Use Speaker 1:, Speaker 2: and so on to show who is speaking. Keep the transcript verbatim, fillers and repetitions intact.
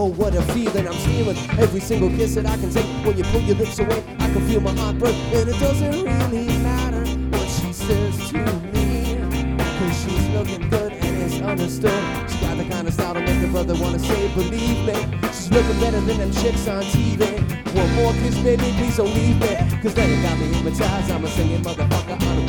Speaker 1: Oh, what a feeling, I'm stealing every single kiss that I can take. When you pull your lips away, I can feel my heart break. And it doesn't really matter what she says to me, cause she's looking good and it's understood. She got the kind of style to make a brother wanna say, believe me. She's looking better than them chicks on T V. One more kiss, baby, please don't leave me, cause then it got me hypnotized. I'm a singing motherfucker on